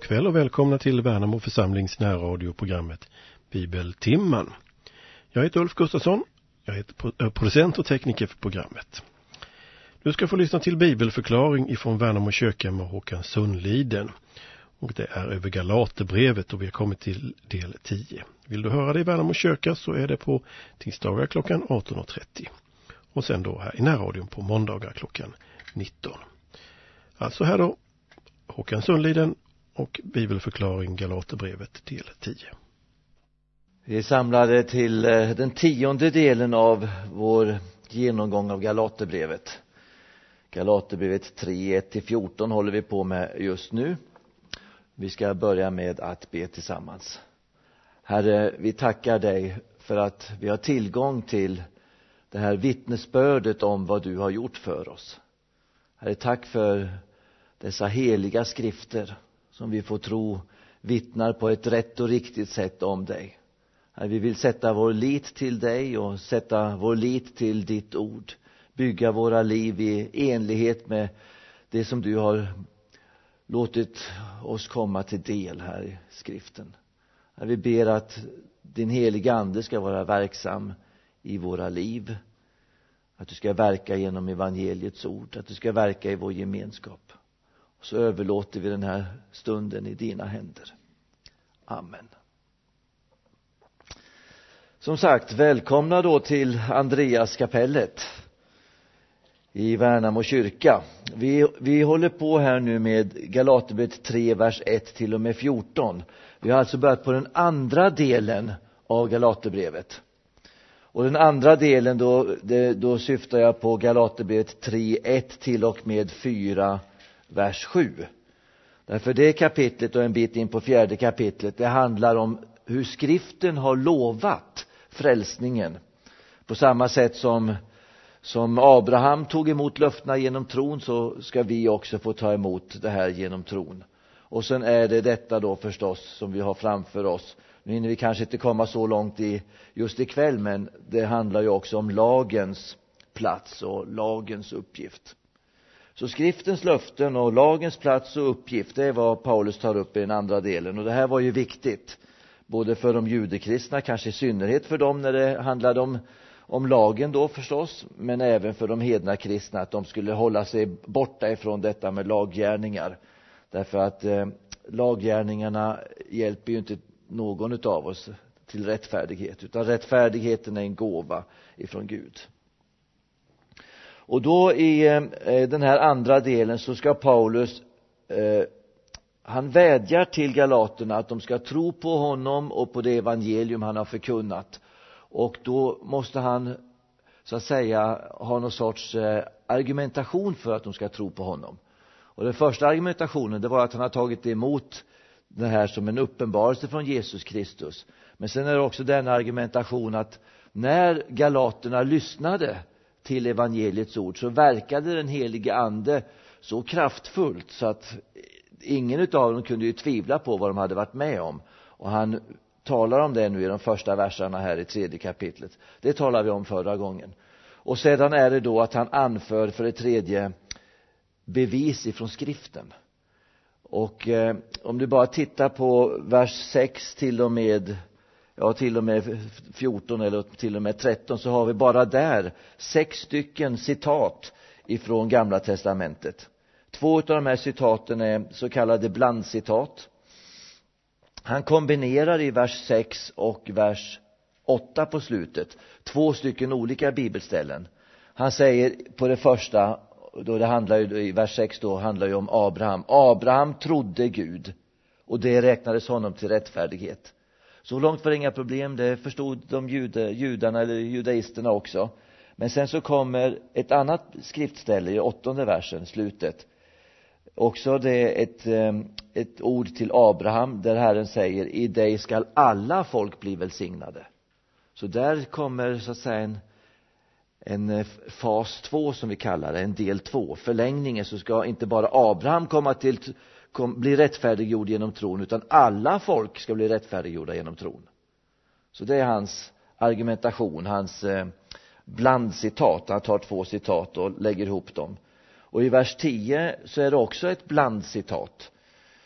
kväll och välkomna till Värnamo församlings närradioprogrammet Bibeltimman. Jag heter Ulf Gustafsson, jag heter producent och tekniker för programmet. Du ska få lyssna till bibelförklaring ifrån Värnamo kyrka med Håkan Sundliden. Och det är över Galaterbrevet och vi har kommit till del 10. Vill du höra det i Värnamo kyrka så är det på tisdagar klockan 18.30. Och sen då här i närradion på måndagar klockan 19. Alltså här då Håkan Sundliden och bibelförklaring Galaterbrevet del 10. Vi är samlade till den 10:e delen av vår genomgång av Galaterbrevet. Galaterbrevet 3, 1-14 håller vi på med just nu. Vi ska börja med att be tillsammans. Herre, vi tackar dig för att vi har tillgång till det här vittnesbördet om vad du har gjort för oss. Herre, tack för dessa heliga skrifter som vi får tro vittnar på ett rätt och riktigt sätt om dig. Herre, vi vill sätta vår lit till dig och sätta vår lit till ditt ord. Bygga våra liv i enlighet med det som du har låtit oss komma till del här i skriften. Herre, vi ber att din heliga ande ska vara verksam i våra liv. Att du ska verka genom evangeliets ord. Att du ska verka i vår gemenskap. Och så överlåter vi den här stunden i dina händer. Amen. Som sagt, välkomna då till Andreaskapellet i Värnamo kyrka. Vi håller på här nu med Galaterbrevet 3, vers 1-14. Vi har alltså börjat på den andra delen av Galaterbrevet. Och den andra delen då syftar jag på Galaterbrevet 3, 1-4, vers 7. Därför det kapitlet och en bit in på 4:e kapitlet, det handlar om hur skriften har lovat frälsningen. På samma sätt som Abraham tog emot löftena genom tron, så ska vi också få ta emot det här genom tron. Och sen är det detta då förstås som vi har framför oss. Nu hinner vi kanske inte komma så långt just ikväll, men det handlar ju också om lagens plats och lagens uppgift. Så skriftens löften och lagens plats och uppgift, det är vad Paulus tar upp i den andra delen. Och det här var ju viktigt, både för de judekristna, kanske i synnerhet för dem när det handlade om lagen då förstås, men även för de hedna kristna, att de skulle hålla sig borta ifrån detta med laggärningar. Därför att laggärningarna hjälper ju inte någon av oss till rättfärdighet, utan rättfärdigheten är en gåva ifrån Gud. Och då i den här andra delen så ska Paulus han vädjar till galaterna att de ska tro på honom och på det evangelium han har förkunnat. Och då måste han så att säga ha någon sorts argumentation för att de ska tro på honom. Och den första argumentationen, det var att han har tagit emot det här som en uppenbarelse från Jesus Kristus. Men sen är det också den argumentation att när galaterna lyssnade till evangeliets ord så verkade den helige ande så kraftfullt så att ingen utav dem kunde ju tvivla på vad de hade varit med om. Och han talar om det nu i de första verserna här i 3:e kapitlet. Det talade vi om förra gången. Och sedan är det då att han anför för det tredje bevis ifrån skriften. Och om du bara tittar på vers 6 till och med 14 eller till och med 13, så har vi bara där 6 stycken citat ifrån Gamla testamentet. 2 av de här citaten är så kallade blandcitat. Han kombinerar i vers 6 och vers 8 på slutet 2 stycken olika bibelställen. Han säger på det första, då det handlar ju i vers 6 då handlar ju om Abraham. Abraham trodde Gud och det räknades honom till rättfärdighet. Så långt var det inga problem, det förstod de judarna eller judaisterna också. Men sen så kommer ett annat skriftställe i 8:e versen, slutet. Också det är ett ord till Abraham där Herren säger: i dig skall alla folk bli välsignade. Så där kommer så att säga en fas 2 som vi kallar det, en del 2. Förlängningen, så ska inte bara Abraham bli rättfärdiggjord genom tron, utan alla folk ska bli rättfärdiggjorda genom tron. Så det är hans argumentation, hans blandcitat. Han tar 2 citat och lägger ihop dem. Och i vers 10 så är det också ett blandcitat.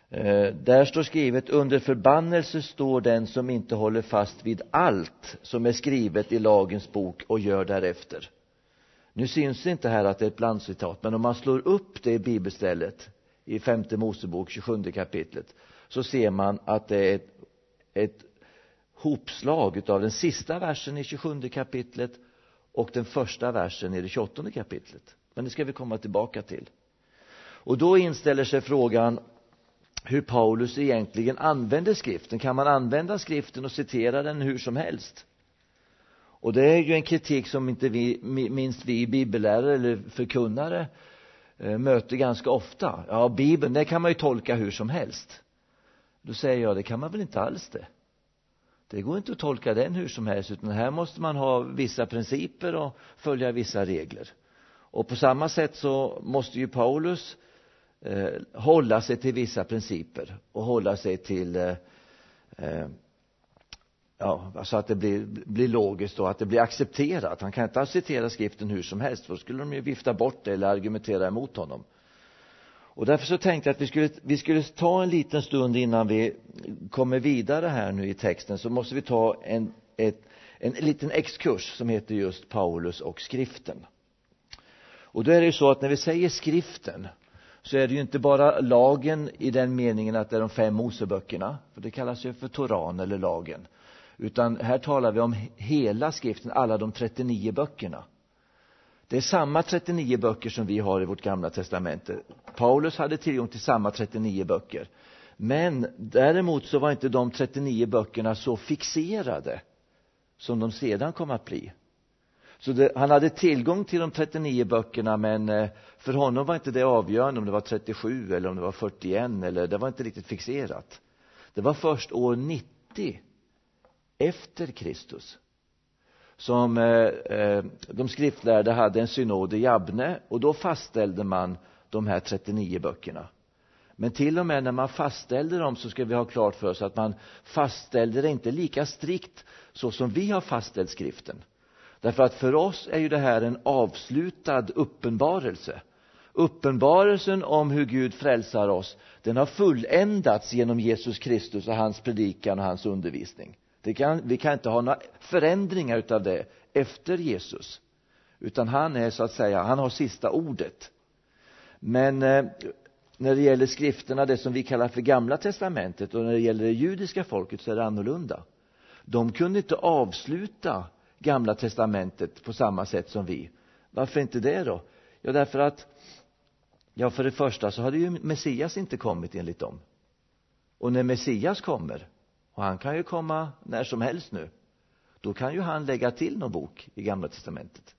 Där står skrivet: under förbannelse står den som inte håller fast vid allt som är skrivet i lagens bok och gör därefter. Nu syns det inte här att det är ett blandcitat, men om man slår upp det i bibelstället i 5:e Mosebok 27 kapitlet, så ser man att det är ett hopslag av den sista versen i 27 kapitlet och den första versen i det 28 kapitlet. Men det ska vi komma tillbaka till. Och då inställer sig frågan hur Paulus egentligen använder skriften. Kan man använda skriften och citera den hur som helst? Och det är ju en kritik som inte minst vi bibellärare eller förkunnare möter ganska ofta. Ja, Bibeln, det kan man ju tolka hur som helst. Då säger jag, det kan man väl inte alls det. Det går inte att tolka den hur som helst, utan här måste man ha vissa principer och följa vissa regler. Och på samma sätt så måste ju Paulus hålla sig till vissa principer och hålla sig till så att det blir logiskt och att det blir accepterat. Han kan inte acceptera skriften hur som helst, för då skulle de ju vifta bort det eller argumentera emot honom. Och därför så tänkte jag att vi skulle ta en liten stund innan vi kommer vidare här nu i texten, så måste vi ta en liten exkurs som heter just Paulus och skriften. Och då är det ju så att när vi säger skriften så är det ju inte bara lagen i den meningen att det är de 5 Moseböckerna, för det kallas ju för Toran eller lagen, utan här talar vi om hela skriften, alla de 39 böckerna. Det är samma 39 böcker som vi har i vårt gamla testamente. Paulus hade tillgång till samma 39 böcker. Men däremot så var inte de 39 böckerna så fixerade som de sedan kom att bli. Så han hade tillgång till de 39 böckerna, men för honom var inte det avgörande om det var 37 eller om det var 41, eller det var inte riktigt fixerat. Det var först år 90 efter Kristus som de skriftlärde hade en synod i Jabne, och då fastställde man de här 39 böckerna. Men till och med när man fastställde dem så ska vi ha klart för oss att man fastställde det inte lika strikt så som vi har fastställt skriften. Därför att för oss är ju det här en avslutad uppenbarelse. Uppenbarelsen om hur Gud frälsar oss, den har fulländats genom Jesus Kristus och hans predikan och hans undervisning. Vi kan inte ha några förändringar utav det efter Jesus. Utan han är så att säga, han har sista ordet. Men när det gäller skrifterna, det som vi kallar för Gamla testamentet, och när det gäller det judiska folket, så är det annorlunda. De kunde inte avsluta Gamla testamentet på samma sätt som vi. Varför inte det då? Ja, därför att för det första så hade ju Messias inte kommit enligt dem. Och när Messias kommer, och han kan ju komma när som helst nu, då kan ju han lägga till någon bok i Gamla testamentet.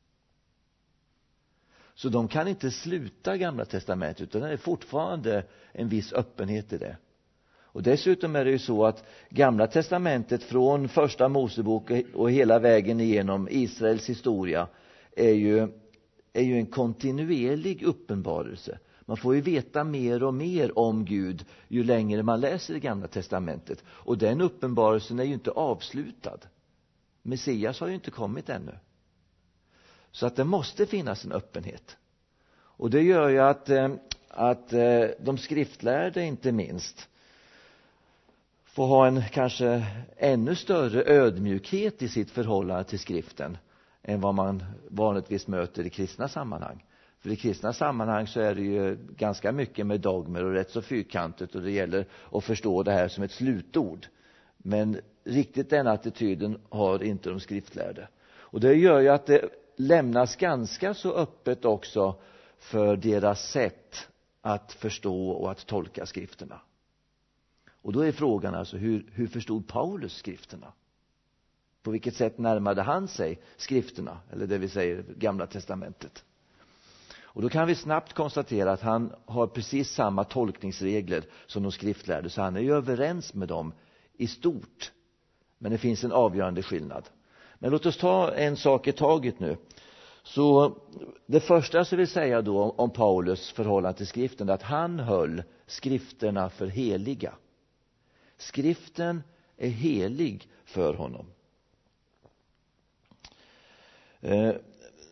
Så de kan inte sluta Gamla testamentet, utan det är fortfarande en viss öppenhet i det. Och dessutom är det ju så att Gamla testamentet från första Mosebok och hela vägen igenom Israels historia är ju en kontinuerlig uppenbarelse. Man får ju veta mer och mer om Gud ju längre man läser det Gamla testamentet. Och den uppenbarelsen är ju inte avslutad. Messias har ju inte kommit ännu. Så att det måste finnas en öppenhet. Och det gör ju att de skriftlärde inte minst får ha en kanske ännu större ödmjukhet i sitt förhållande till skriften än vad man vanligtvis möter i kristna sammanhang. För i kristna sammanhang så är det ju ganska mycket med dogmer och rätt så fyrkantigt, och det gäller att förstå det här som ett slutord. Men riktigt den attityden har inte de skriftlärde. Och det gör ju att det lämnas ganska så öppet också för deras sätt att förstå och att tolka skrifterna. Och då är frågan alltså, hur förstod Paulus skrifterna? På vilket sätt närmade han sig skrifterna, eller det vi säger Gamla testamentet? Och då kan vi snabbt konstatera att han har precis samma tolkningsregler som de skriftlärde, så han är ju överens med dem i stort. Men det finns en avgörande skillnad. Men låt oss ta en sak i taget nu. Så det första som vi säga då om Paulus förhållande till skriften är att han höll skrifterna för heliga. Skriften är helig för honom.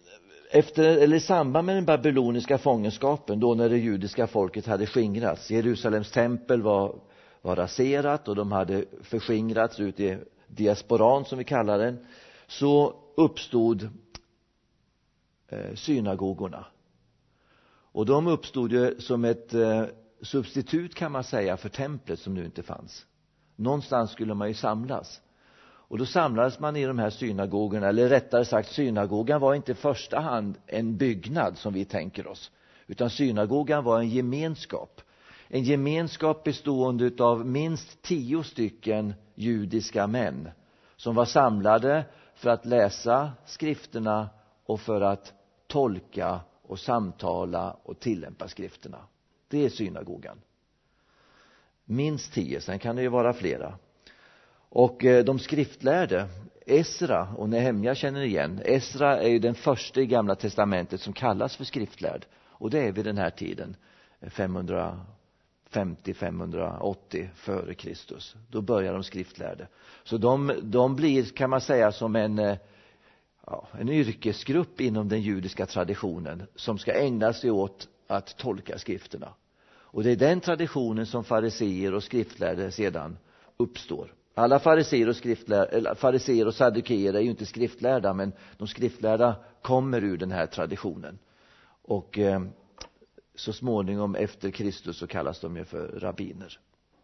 i samband med den babyloniska fångenskapen, då när det judiska folket hade skingrats, Jerusalems tempel var raserat och de hade förskingrats ut i diasporan som vi kallar den, så uppstod synagogorna. Och de uppstod ju som ett substitut, kan man säga, för templet som nu inte fanns. Någonstans skulle man ju samlas. Och då samlades man i de här synagogorna, eller rättare sagt, synagogan var inte i första hand en byggnad som vi tänker oss, utan synagogan var en gemenskap. En gemenskap bestående av minst 10 stycken judiska män som var samlade för att läsa skrifterna och för att tolka och samtala och tillämpa skrifterna. Det är synagogan. Minst 10, sen kan det ju vara flera. Och de skriftlärde, Esra och Nehemja känner igen. Esra är ju den första i Gamla testamentet som kallas för skriftlärd. Och det är vid den här tiden, 550-580 före Kristus. Då börjar de skriftlärde. Så de blir, kan man säga, som en yrkesgrupp inom den judiska traditionen som ska ägna sig åt att tolka skrifterna. Och det är den traditionen som fariseer och skriftlärde sedan uppstår. Alla fariseer och saddukeer är ju inte skriftlärda, men de skriftlärda kommer ur den här traditionen. Och så småningom efter Kristus så kallas de ju för rabbiner.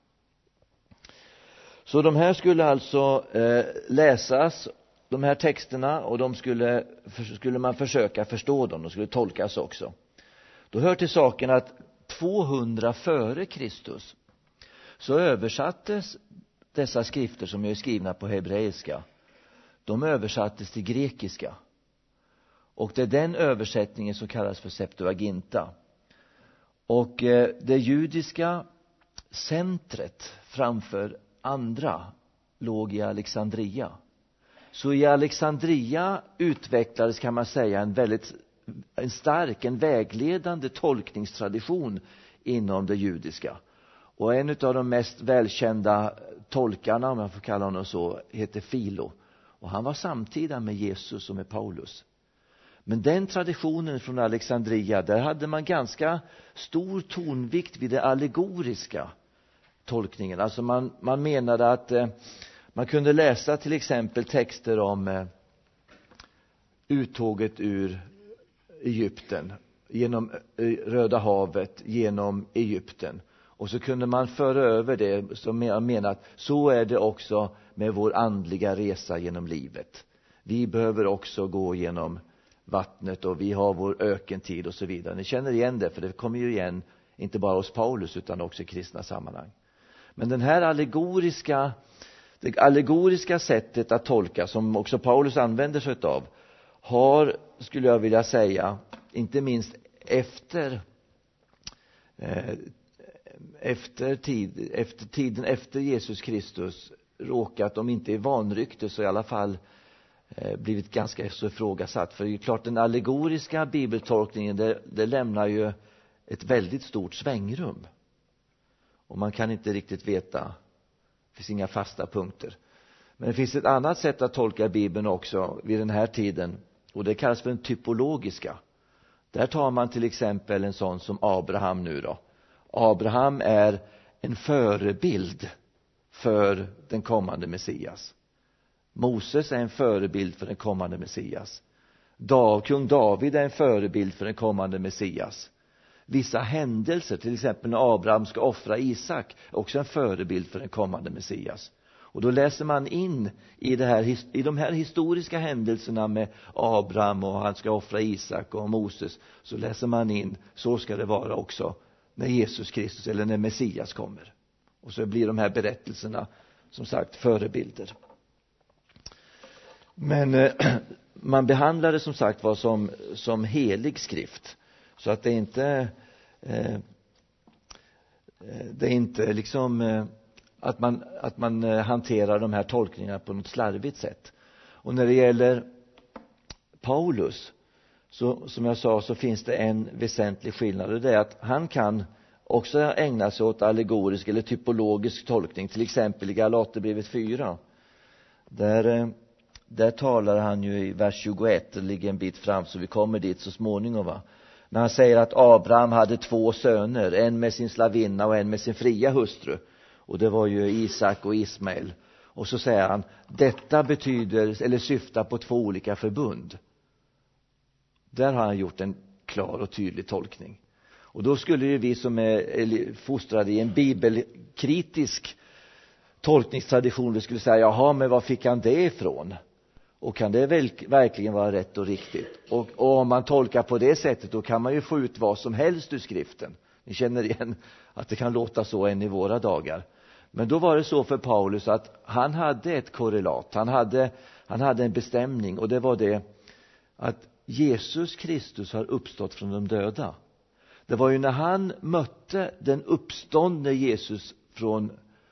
Så de här skulle alltså läsas, de här texterna, och de skulle man försöka förstå dem. De skulle tolkas också. Då hör till saken att 200 före Kristus så översattes dessa skrifter som är skrivna på hebreiska. De översattes till grekiska. Och det är den översättningen som kallas för Septuaginta. Och det judiska centret framför andra låg i Alexandria. Så i Alexandria utvecklades, kan man säga, en stark, en vägledande tolkningstradition inom det judiska. Och en av de mest välkända tolkarna, om jag får kalla honom så, heter Philo. Och han var samtida med Jesus och med Paulus. Men den traditionen från Alexandria, där hade man ganska stor tonvikt vid det allegoriska tolkningen. Alltså man menade att man kunde läsa till exempel texter om uttåget ur Egypten, genom Röda havet, genom Egypten. Och så kunde man föra över det, som jag menar att så är det också med vår andliga resa genom livet. Vi behöver också gå genom vattnet och vi har vår ökentid och så vidare. Ni känner igen det, för det kommer ju igen inte bara hos Paulus utan också i kristna sammanhang. Men den här det allegoriska sättet att tolka, som också Paulus använder sig av, har, skulle jag vilja säga, inte minst efter tiden efter Jesus Kristus råkat, om inte i vanrykte så i alla fall blivit ganska så ifrågasatt. För det är klart, den allegoriska bibeltolkningen det lämnar ju ett väldigt stort svängrum. Och man kan inte riktigt veta, det finns inga fasta punkter. Men det finns ett annat sätt att tolka Bibeln också vid den här tiden, och det kallas för den typologiska. Där tar man till exempel en sån som Abraham nu då. Abraham är en förebild för den kommande Messias. Moses är en förebild för den kommande Messias. Kung David är en förebild för den kommande Messias. Vissa händelser, till exempel när Abraham ska offra Isak, är också en förebild för den kommande Messias. Och då läser man in i de här historiska händelserna med Abraham och han ska offra Isak och Moses, så läser man in, så ska det vara också när Jesus Kristus eller när Messias kommer. Och så blir de här berättelserna som sagt förebilder. Men man behandlar det som sagt var som helig skrift. Så att det är inte liksom att man hanterar de här tolkningarna på något slarvigt sätt. Och när det gäller Paulus, så som jag sa, så finns det en väsentlig skillnad. Och det är att han kan också ägna sig åt allegorisk eller typologisk tolkning. Till exempel i Galaterbrevet 4. Där där talar han ju i vers 21, det ligger en bit fram så vi kommer dit så småningom, va. Men han säger att Abraham hade 2 söner, en med sin slavinna och en med sin fria hustru. Och det var ju Isak och Ismael. Och så säger han, detta betyder eller syftar på 2 olika förbund. Där har han gjort en klar och tydlig tolkning. Och då skulle ju vi som är fostrade i en bibelkritisk tolkningstradition, vi skulle säga, jaha, men var fick han det ifrån? Och kan det verkligen vara rätt och riktigt? Och om man tolkar på det sättet, då kan man ju få ut vad som helst ur skriften. Ni känner igen att det kan låta så än i våra dagar. Men då var det så för Paulus att han hade ett korrelat. Han hade en bestämning, och det var det att Jesus Kristus har uppstått från de döda. Det var ju när han mötte den uppståndne Jesus från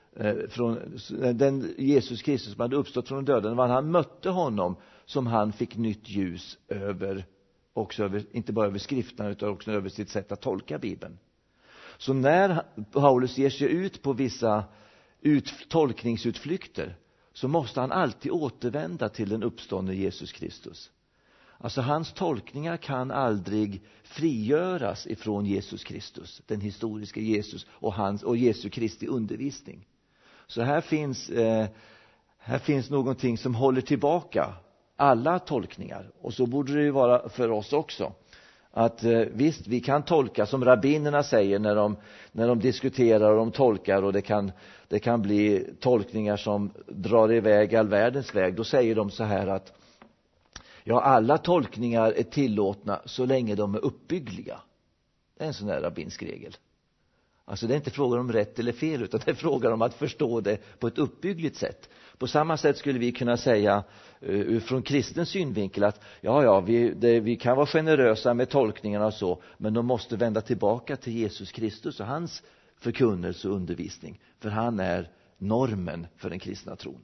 den Jesus Kristus som hade uppstått från de döda, när han mötte honom som han fick nytt ljus över, inte bara över skrifterna utan också över sitt sätt att tolka Bibeln. Så när Paulus ger sig ut på vissa tolkningsutflykter, så måste han alltid återvända till den uppståndne Jesus Kristus. Alltså hans tolkningar kan aldrig frigöras ifrån Jesus Kristus, den historiska Jesus och Jesu Kristi undervisning. Så här finns någonting som håller tillbaka alla tolkningar. Och så borde det ju vara för oss också. Att visst, vi kan tolka som rabbinerna säger när de diskuterar och de tolkar, och det kan bli tolkningar som drar iväg all världens väg. Då säger de så här att ja, alla tolkningar är tillåtna så länge de är uppbyggliga. Det är en sån där rabbinsk regel. Alltså det är inte frågan om rätt eller fel, utan det är frågan om att förstå det på ett uppbyggligt sätt. På samma sätt skulle vi kunna säga från kristens synvinkel att vi kan vara generösa med tolkningarna och så, men de måste vända tillbaka till Jesus Kristus och hans förkunnelse och undervisning. För han är normen för den kristna tron.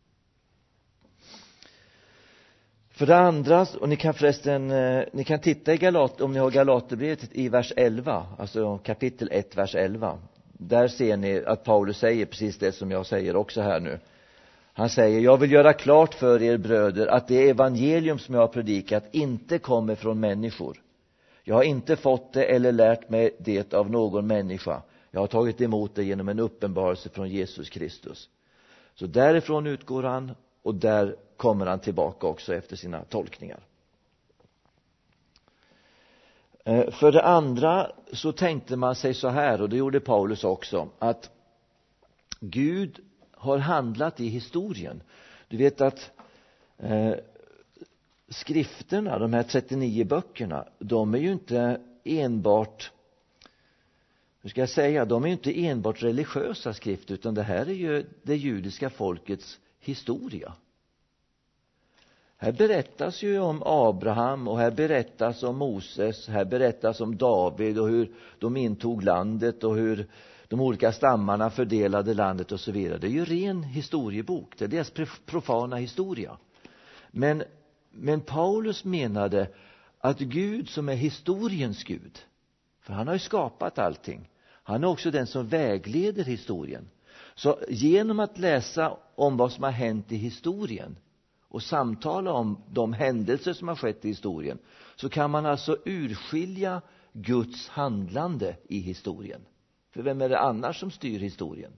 För det andra, och ni kan titta i om ni har Galaterbrevet i vers 11, alltså kapitel 1, vers 11. Där ser ni att Paulus säger precis det som jag säger också här nu. Han säger, jag vill göra klart för er bröder att det evangelium som jag har predikat inte kommer från människor. Jag har inte fått det eller lärt mig det av någon människa. Jag har tagit emot det genom en uppenbarelse från Jesus Kristus. Så därifrån utgår han, och där kommer han tillbaka också efter sina tolkningar. För det andra så tänkte man sig så här, och det gjorde Paulus också, att Gud har handlat i historien. Du vet att skrifterna, de här 39 böckerna, de är ju inte enbart, de är ju inte enbart religiösa skrifter, utan det här är ju det judiska folkets historia. Här berättas ju om Abraham, och här berättas om Moses, här berättas om David och hur de intog landet och hur de olika stammarna fördelade landet och så vidare. Det är ju ren historiebok, det är deras profana historia. Men Paulus menade att Gud som är historiens Gud, för han har ju skapat allting, han är också den som vägleder historien. Så genom att läsa om vad som har hänt i historien och samtala om de händelser som har skett i historien, så kan man alltså urskilja Guds handlande i historien. För vem är det annars som styr historien?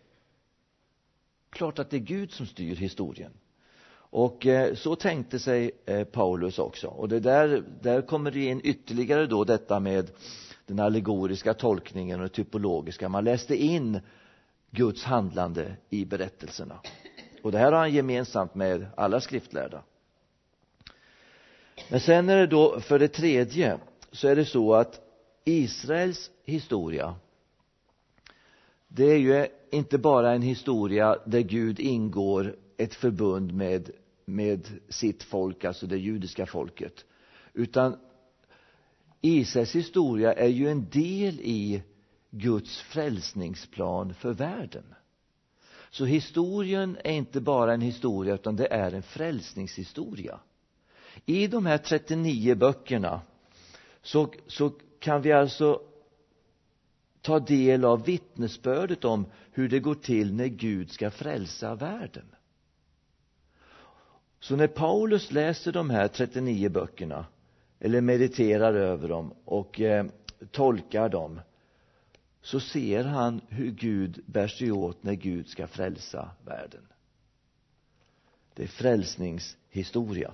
Klart att det är Gud som styr historien. Och så tänkte sig Paulus också. Och det där kommer det in ytterligare då detta med den allegoriska tolkningen och typologiska. Man läste in Guds handlande i berättelserna. Och det här har han gemensamt med alla skriftlärda. Men sen är det då för det tredje, så är det så att Israels historia, det är ju inte bara en historia där Gud ingår ett förbund med sitt folk, alltså det judiska folket, utan Israels historia är ju en del i Guds frälsningsplan för världen. Så historien är inte bara en historia, utan det är en frälsningshistoria. I de här 39 böckerna så kan vi alltså ta del av vittnesbördet om hur det går till när Gud ska frälsa världen. Så när Paulus läser de här 39 böckerna eller mediterar över dem och tolkar dem, så ser han hur Gud bär sig åt när Gud ska frälsa världen. Det är frälsningshistoria.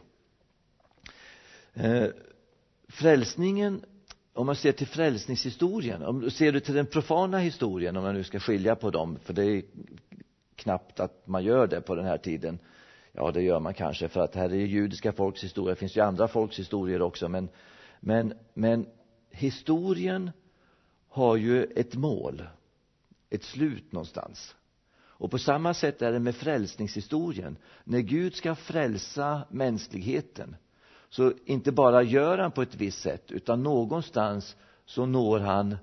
Frälsningen, om man ser till frälsningshistorien, om ser du till den profana historien, om man nu ska skilja på dem, för det är knappt att man gör det på den här tiden. Ja, det gör man kanske, för att här är judiska folks historia. Det finns ju andra folks historier också, men historien har ju ett mål, ett slut någonstans. Och på samma sätt är det med frälsningshistorien. När Gud ska frälsa mänskligheten, så inte bara gör han på ett visst sätt, utan någonstans så når han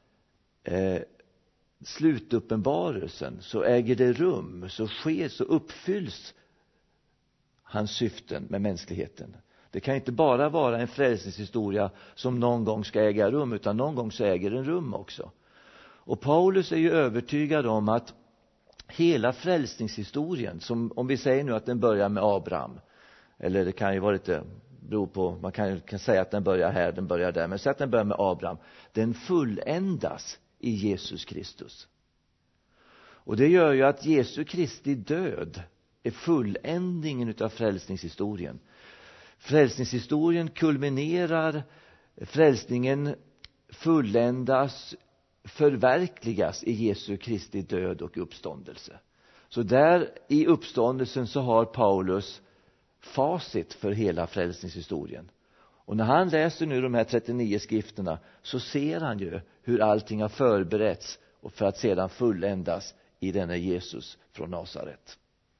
slutuppenbarelsen, så äger det rum, så sker, så uppfylls hans syften med mänskligheten. Det kan inte bara vara en frälsningshistoria som någon gång ska äga rum, utan någon gång så äger den rum också. Och Paulus är ju övertygad om att hela frälsningshistorien, som om vi säger nu att den börjar med Abraham, eller det kan ju vara lite, beror på, man kan säga att den börjar här, den börjar där, men säg att den börjar med Abraham, den fulländas i Jesus Kristus. Och det gör ju att Jesu Kristi död är fulländningen av frälsningshistorien. Frälsningshistorien kulminerar, frälsningen fulländas, förverkligas i Jesu Kristi död och uppståndelse. Så där i uppståndelsen så har Paulus facit för hela frälsningshistorien. Och när han läser nu de här 39 skrifterna, så ser han ju hur allting har förberetts och för att sedan fulländas i denna Jesus från Nasaret.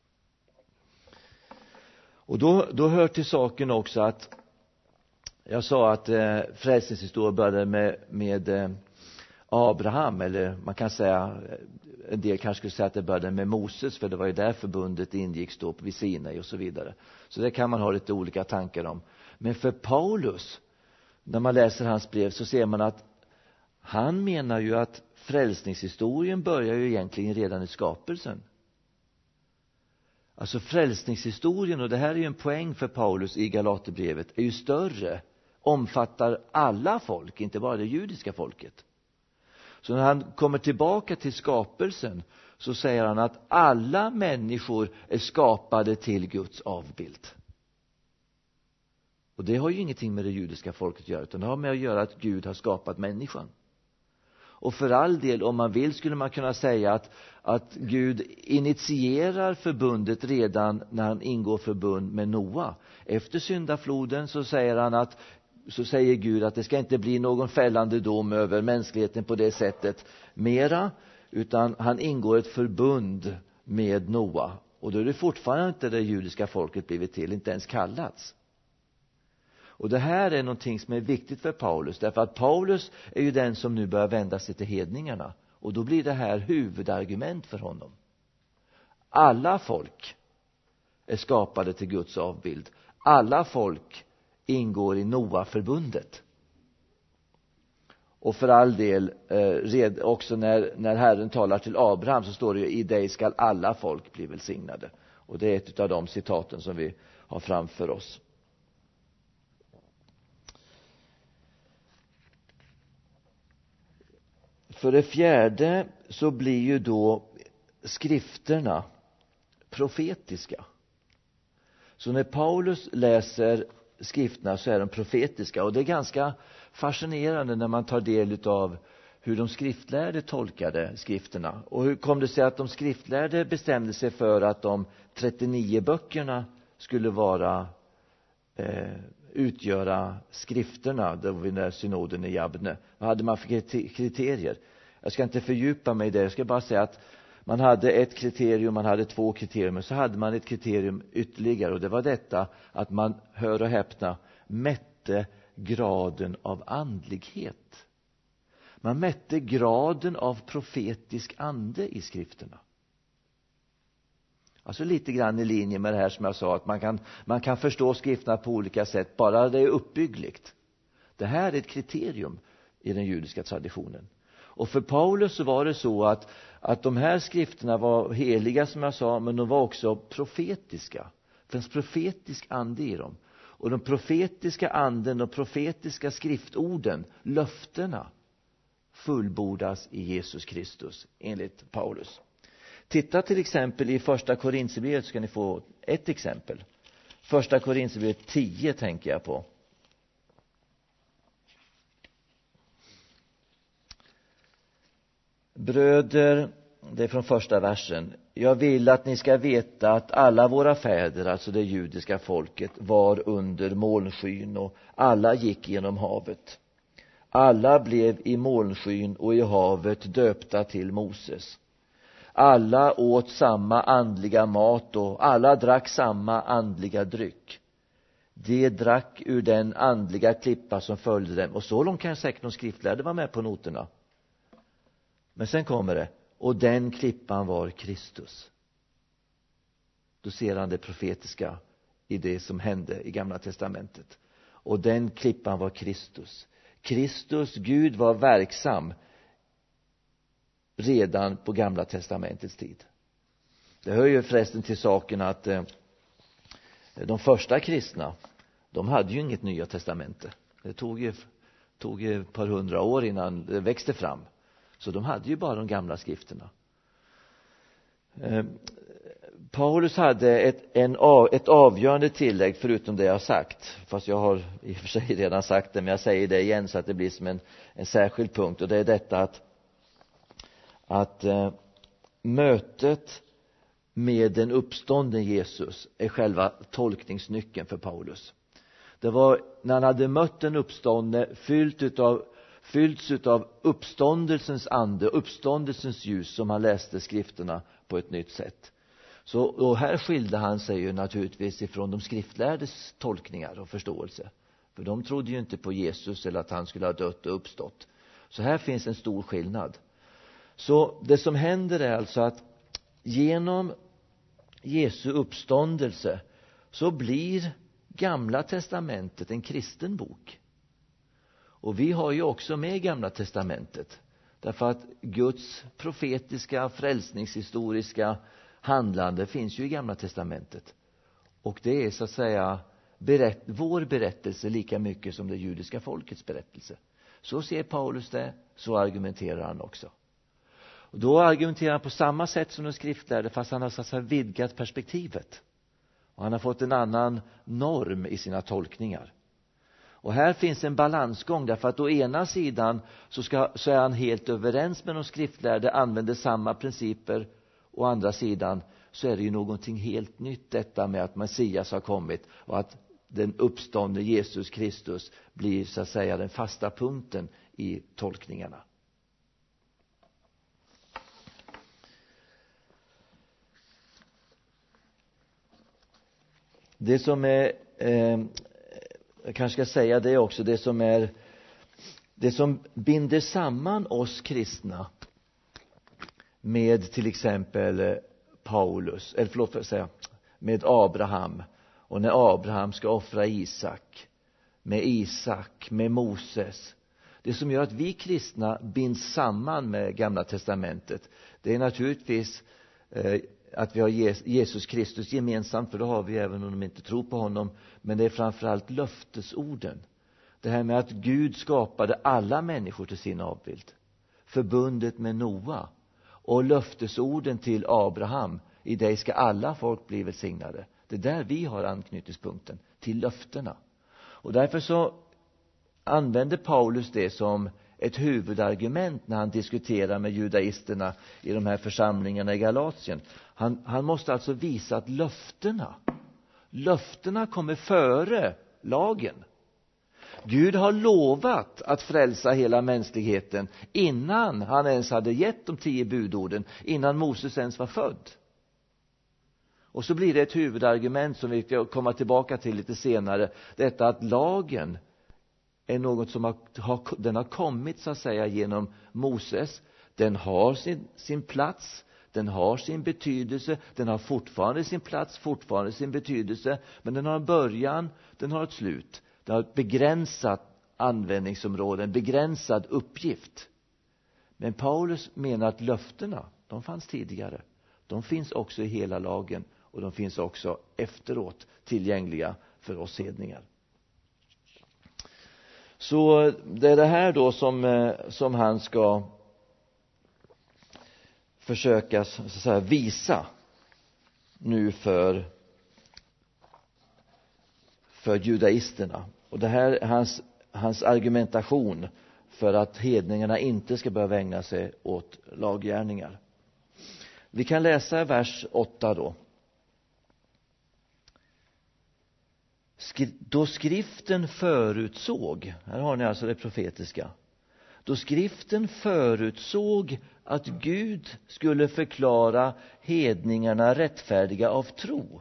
Och då hör till saken också att jag sa att frälsningshistorien började med Abraham, eller man kan säga, en del kanske skulle säga att det började med Moses, för det var ju där förbundet ingicks då vid Sinai och så vidare. Så det kan man ha lite olika tankar om. Men för Paulus, när man läser hans brev, så ser man att han menar ju att frälsningshistorien börjar ju egentligen redan i skapelsen. Alltså frälsningshistorien, och det här är ju en poäng för Paulus i Galaterbrevet, är ju större, omfattar alla folk, inte bara det judiska folket. Så när han kommer tillbaka till skapelsen, så säger han att alla människor är skapade till Guds avbild. Och det har ju ingenting med det judiska folket att göra, utan det har med att göra att Gud har skapat människan. Och för all del, om man vill, skulle man kunna säga att Gud initierar förbundet redan när han ingår förbund med Noa. Efter syndafloden så säger Gud att det ska inte bli någon fällande dom över mänskligheten på det sättet mera, utan han ingår ett förbund med Noa. Och då är det fortfarande inte det judiska folket blivit till, inte ens kallats. Och det här är någonting som är viktigt för Paulus, därför att Paulus är ju den som nu börjar vända sig till hedningarna. Och då blir det här huvudargument för honom. Alla folk är skapade till Guds avbild. Alla folk ingår i Noa-förbundet. Och för all del, också när Herren talar till Abraham, så står det ju: i dig skall alla folk bli välsignade. Och det är ett av de citaten som vi har framför oss. För det fjärde så blir ju då skrifterna profetiska. Så när Paulus läser skrifterna så är de profetiska. Och det är ganska fascinerande när man tar del av hur de skriftlärde tolkade skrifterna. Och hur kom det sig att de skriftlärde bestämde sig för att de 39 böckerna skulle utgöra skrifterna där vid den synoden i Jabne? Vad hade man för kriterier? Jag ska inte fördjupa mig i det. Jag ska bara säga att man hade ett kriterium, man hade 2 kriterier, men så hade man ett kriterium ytterligare, och det var detta att man, hör och häpna, mätte graden av andlighet. Man mätte graden av profetisk ande i skrifterna. Alltså lite grann i linje med det här som jag sa, att man kan förstå skrifterna på olika sätt, bara det är uppbyggligt. Det här är ett kriterium i den judiska traditionen. Och för Paulus så var det så att de här skrifterna var heliga, som jag sa, men de var också profetiska. fanns profetisk ande i dem. Och de profetiska anden och profetiska skriftorden, löftena, fullbordas i Jesus Kristus enligt Paulus. Titta till exempel i första Korinthierbrevet, ska ni få ett exempel. Första Korinthierbrevet 10 tänker jag på. Bröder, det är från första versen. Jag vill att ni ska veta att alla våra fäder, alltså det judiska folket, var under molnskyn och alla gick genom havet. Alla blev i molnskyn och i havet döpta till Moses. Alla åt samma andliga mat och alla drack samma andliga dryck. De drack ur den andliga klippa som följde dem. Och så långt kan säkert de skriftlärde vara med på noterna. Men sen kommer det. Och den klippan var Kristus. Då ser han det profetiska i det som hände i Gamla testamentet. Och den klippan var Kristus. Kristus, Gud, var verksam redan på Gamla testamentets tid. Det hör ju förresten till saken att de första kristna, de hade ju inget nya testamente. Det tog ju ett par hundra år innan det växte fram. Så de hade ju bara de gamla skrifterna. Paulus hade ett avgörande tillägg förutom det jag har sagt. Fast jag har i och för sig redan sagt det, men jag säger det igen så att det blir som en särskild punkt. Och det är detta att mötet med den uppstånden Jesus är själva tolkningsnyckeln för Paulus. Det var när han hade mött den uppståndne, fyllts utav uppståndelsens ande, uppståndelsens ljus, som han läste skrifterna på ett nytt sätt. Så och här skilde han sig ju naturligtvis ifrån de skriftlärdes tolkningar och förståelse. För de trodde ju inte på Jesus eller att han skulle ha dött och uppstått. Så här finns en stor skillnad. Så det som händer är alltså att genom Jesu uppståndelse så blir Gamla testamentet en kristen bok. Och vi har ju också med Gamla testamentet. Därför att Guds profetiska, frälsningshistoriska handlande finns ju i Gamla testamentet. Och det är så att säga vår berättelse lika mycket som det judiska folkets berättelse. Så ser Paulus det, så argumenterar han också. Och då argumenterar han på samma sätt som de skriftlärde, fast han har så att säga vidgat perspektivet. Och han har fått en annan norm i sina tolkningar. Och här finns en balansgång, därför att å ena sidan så är han helt överens med de skriftlärde, använder samma principer. Å andra sidan så är det ju någonting helt nytt, detta med att Messias har kommit och att den uppståndne Jesus Kristus blir så att säga den fasta punkten i tolkningarna. Det som är jag kanske ska säga det också, det som binder samman oss kristna med till exempel Paulus, eller förlåt för att säga, med Abraham, och när Abraham ska offra Isak, med Moses. Det som gör att vi kristna binds samman med Gamla testamentet, det är naturligtvis att vi har Jesus Kristus gemensamt, för då har vi även om de inte tror på honom. Men det är framförallt löftesorden. Det här med att Gud skapade alla människor till sin avbild. Förbundet med Noa. Och löftesorden till Abraham. I dig ska alla folk bli välsignade. Det är där vi har anknytningspunkten. Till löftena. Och därför så använder Paulus det som ett huvudargument när han diskuterar med judaisterna i de här församlingarna i Galatien. Han måste alltså visa att löftena kommer före lagen. Gud har lovat att frälsa hela mänskligheten innan han ens hade gett de 10 budorden, innan Moses ens var född. Och så blir det ett huvudargument som vi ska komma tillbaka till lite senare, detta att lagen är något som den har kommit så att säga genom Moses. Den har sin plats, den har sin betydelse, den har fortfarande sin plats, fortfarande sin betydelse, men den har en början, den har ett slut. Den har ett begränsat användningsområde, en begränsad uppgift. Men Paulus menar att löftena, de fanns tidigare. De finns också i hela lagen och de finns också efteråt tillgängliga för oss hedningar. Så det är det här då som han ska försöka så att säga visa nu för judaisterna. Och det här är hans argumentation för att hedningarna inte ska behöva ägna sig åt laggärningar. Vi kan läsa vers 8 då. Då skriften förutsåg, här har ni alltså det profetiska. Då skriften förutsåg att Gud skulle förklara hedningarna rättfärdiga av tro,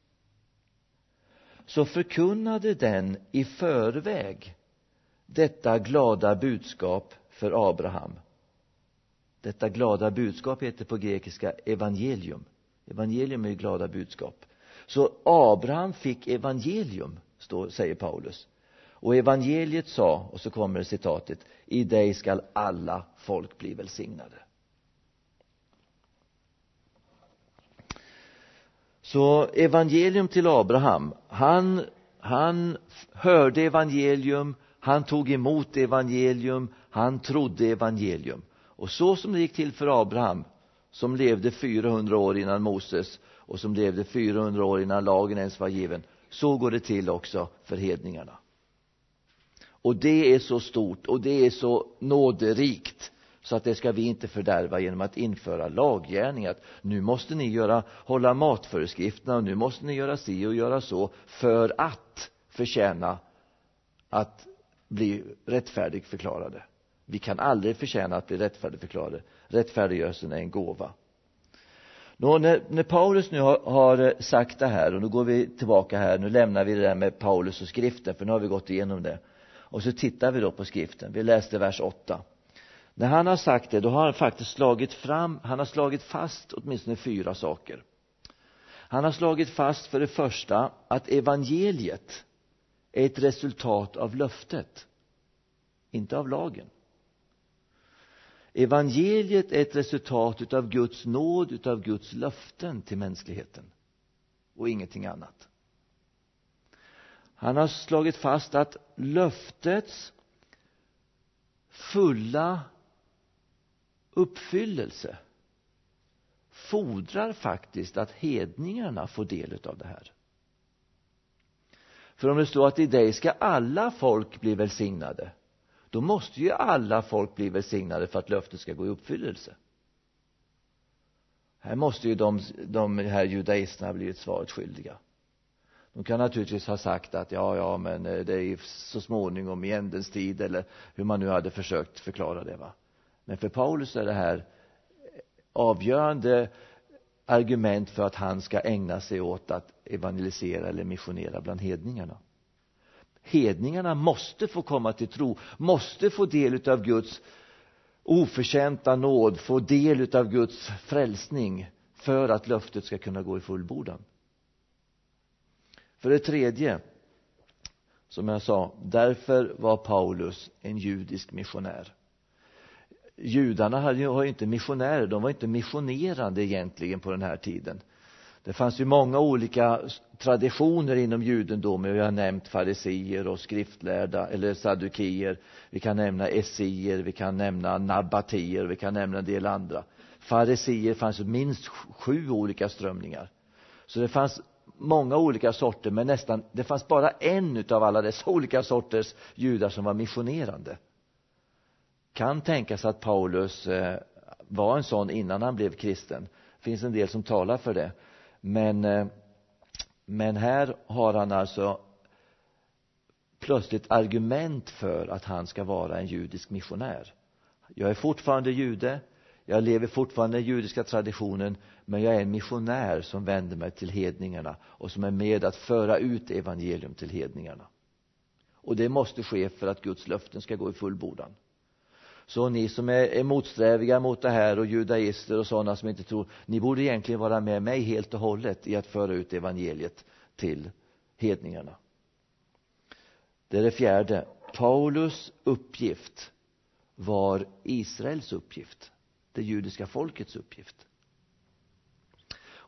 så förkunnade den i förväg detta glada budskap för Abraham. Detta glada budskap heter på grekiska evangelium. Evangelium är ju glada budskap. Så Abraham fick evangelium, säger Paulus. Och evangeliet sa, och så kommer citatet, i dig skall alla folk bli välsignade. Så evangelium till Abraham, han hörde evangelium, han tog emot evangelium, han trodde evangelium. Och så som det gick till för Abraham, som levde 400 år innan Moses och som levde 400 år innan lagen ens var given, så går det till också för hedningarna. Och det är så stort och det är så nåderikt så att det ska vi inte fördärva genom att införa laggärning. Att nu måste ni hålla matföreskrifterna och nu måste ni göra si och göra så för att förtjäna att bli rättfärdigt förklarade. Vi kan aldrig förtjäna att bli rättfärdigt förklarade. Rättfärdiggörelsen är en gåva. När Paulus nu har sagt det här, och nu går vi tillbaka här, nu lämnar vi det där med Paulus och skriften, för nu har vi gått igenom det. Och så tittar vi då på skriften. Vi läste vers 8. När han har sagt det, då har han faktiskt slagit fast åtminstone 4 saker. Han har slagit fast för det första att evangeliet är ett resultat av löftet, inte av lagen. Evangeliet är ett resultat av Guds nåd, av Guds löften till mänskligheten och ingenting annat. Han har slagit fast att löftets fulla uppfyllelse fordrar faktiskt att hedningarna får del av det här. För om det står att i dig ska alla folk bli välsignade, då måste ju alla folk bli välsignade för att löftet ska gå i uppfyllelse. Här måste ju de här judaisterna blivit svaret skyldiga. De kan naturligtvis ha sagt att ja, men det är så småningom i ändens tid, eller hur man nu hade försökt förklara det, va. Men för Paulus är det här avgörande argument för att han ska ägna sig åt att evangelisera eller missionera bland hedningarna. Hedningarna måste få komma till tro, måste få del av Guds oförtjänta nåd, få del av Guds frälsning för att löftet ska kunna gå i fullbordan. För det tredje, som jag sa, därför var Paulus en judisk missionär. Judarna har ju inte missionärer, de var inte missionerande egentligen på den här tiden. Det fanns ju många olika traditioner inom judendomen. Vi har nämnt fariseer och skriftlärda eller saddukier. Vi kan nämna essier, vi kan nämna nabbatier, vi kan nämna en del andra. Fariseer fanns minst 7 olika strömningar. Så det fanns många olika sorter, men det fanns bara en utav alla dessa olika sorters judar som var missionerande. Kan tänkas att Paulus var en sån innan han blev kristen. Det finns en del som talar för det. Men här har han alltså plötsligt argument för att han ska vara en judisk missionär. Jag är fortfarande jude, jag lever fortfarande i den judiska traditionen, men jag är en missionär som vänder mig till hedningarna och som är med att föra ut evangelium till hedningarna. Och det måste ske för att Guds löften ska gå i fullbordan. Så ni som är motsträviga mot det här och judaister och sådana som inte tror, ni borde egentligen vara med mig helt och hållet i att föra ut evangeliet till hedningarna. Det är det fjärde. Paulus uppgift var Israels uppgift, det judiska folkets uppgift.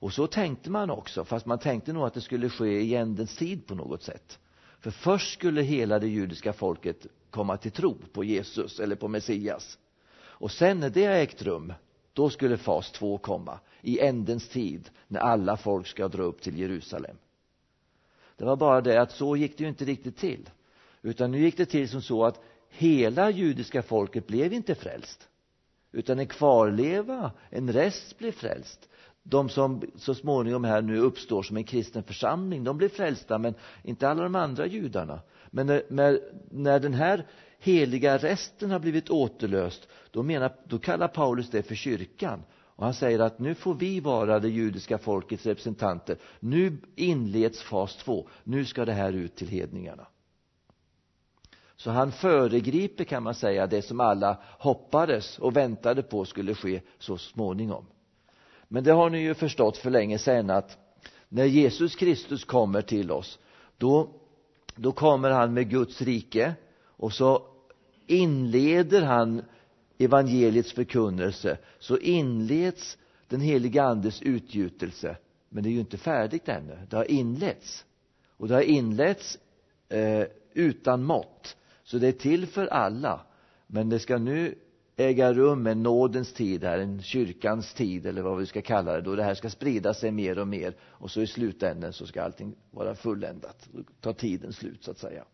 Och så tänkte man också, fast man tänkte nog att det skulle ske i ändens tid på något sätt. För först skulle hela det judiska folket komma till tro på Jesus eller på Messias. Och sen när det har ägt rum, då skulle fas 2 komma i ändens tid, när alla folk ska dra upp till Jerusalem. Det var bara det att så gick det ju inte riktigt till. Utan nu gick det till som så att hela judiska folket blev inte frälst. Utan en kvarleva, en rest blev frälst. De som så småningom här nu uppstår som en kristen församling, de blev frälsta, men inte alla de andra judarna. Men när den här heliga resten har blivit återlöst, då kallar Paulus det för kyrkan. Och han säger att nu får vi vara det judiska folkets representanter. Nu inleds fas 2. Nu ska det här ut till hedningarna. Så han föregriper, kan man säga, det som alla hoppades och väntade på skulle ske så småningom. Men det har ni ju förstått för länge sedan, att när Jesus Kristus kommer till oss, då kommer han med Guds rike, och så inleder han evangeliets förkunnelse, så inleds den heliga andes utgjutelse. Men det är ju inte färdigt ännu. Det har inletts. Och det har inletts utan mått. Så det är till för alla. Men det ska nu äga rum en nådens tid här, en kyrkans tid eller vad vi ska kalla det, då det här ska sprida sig mer och mer. Och så i slutänden så ska allting vara fulländat. Ta tiden slut, så att säga.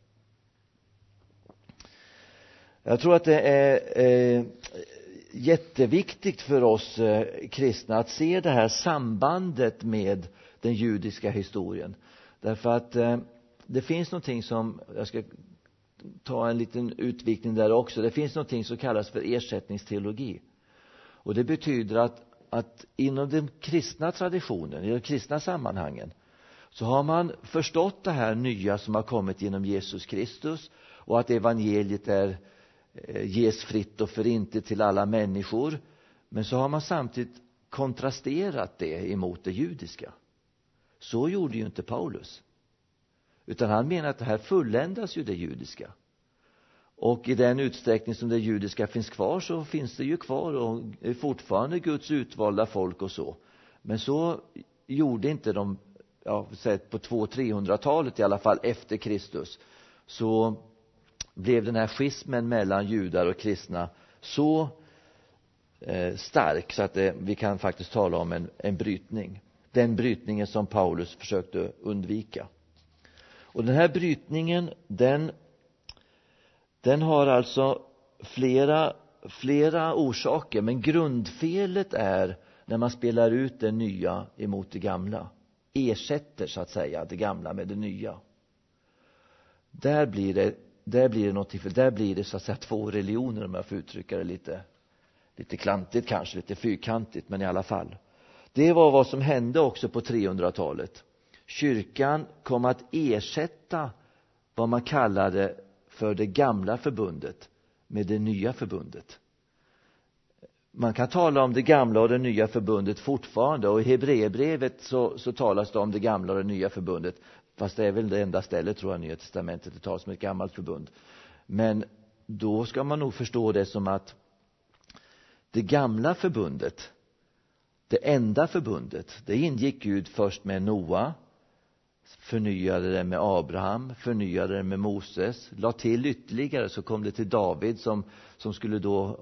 Jag tror att det är jätteviktigt för oss kristna att se det här sambandet med den judiska historien. Därför att det finns någonting som, jag ska ta en liten utvikning där också. Det finns någonting som kallas för ersättningsteologi. Och det betyder att inom den kristna traditionen, i de kristna sammanhangen, så har man förstått det här nya som har kommit genom Jesus Kristus, och att evangeliet ges fritt och förintet till alla människor. Men så har man samtidigt kontrasterat det emot det judiska. Så gjorde ju inte Paulus. Utan han menar att det här fulländas ju det judiska. Och i den utsträckning som det judiska finns kvar, så finns det ju kvar och är fortfarande Guds utvalda folk och så. Men så gjorde inte de, på 200-300-talet i alla fall efter Kristus. Så blev den här schismen mellan judar och kristna så stark så att vi kan faktiskt tala om en brytning. Den brytningen som Paulus försökte undvika. Och den här brytningen, den har alltså flera orsaker. Men grundfelet är när man spelar ut det nya emot det gamla. Ersätter, så att säga, det gamla med det nya. Där blir det något fel. Där blir det, så att säga, två religioner, om jag får uttrycka det lite klantigt, kanske lite fyrkantigt, men i alla fall. Det var vad som hände också på 300-talet. Kyrkan kom att ersätta vad man kallade för det gamla förbundet med det nya förbundet. Man kan tala om det gamla och det nya förbundet fortfarande, och i Hebreerbrevet så talas det om det gamla och det nya förbundet. Fast det är väl det enda stället, tror jag, i Nya testamentet det talas om ett gammalt förbund. Men då ska man nog förstå det som att det gamla förbundet, det enda förbundet, det ingick Gud först med Noa, förnyade det med Abraham, förnyade det med Moses, la till ytterligare, så kom det till David som skulle då,